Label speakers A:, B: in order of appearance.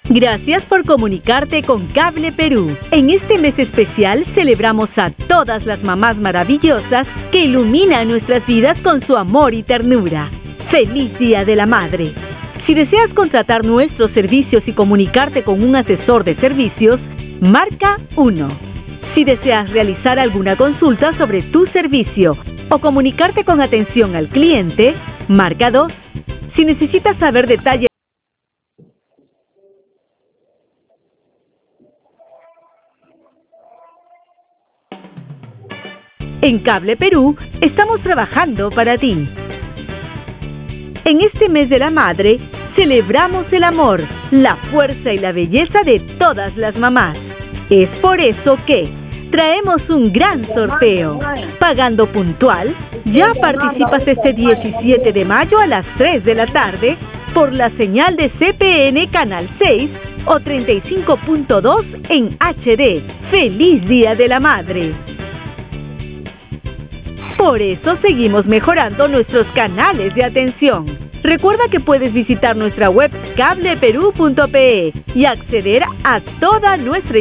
A: Gracias por comunicarte con Cable Perú. En este mes especial celebramos a todas las mamás maravillosas que iluminan nuestras vidas con su amor y ternura. ¡Feliz Día de la Madre! Si deseas contratar nuestros servicios y comunicarte con un asesor de servicios, marca 1. Si deseas realizar alguna consulta sobre tu servicio o comunicarte con atención al cliente, marca 2. Si necesitas saber detalles en Cable Perú, estamos trabajando para ti. En este mes de la madre, celebramos el amor, la fuerza y la belleza de todas las mamás. Es por eso que traemos un gran sorteo. Pagando puntual, ya participas este 17 de mayo a las 3 de la tarde por la señal de CPN Canal 6 o 35.2 en HD. ¡Feliz Día de la Madre! Por eso seguimos mejorando nuestros canales de atención. Recuerda que puedes visitar nuestra web cableperú.pe y acceder a toda nuestra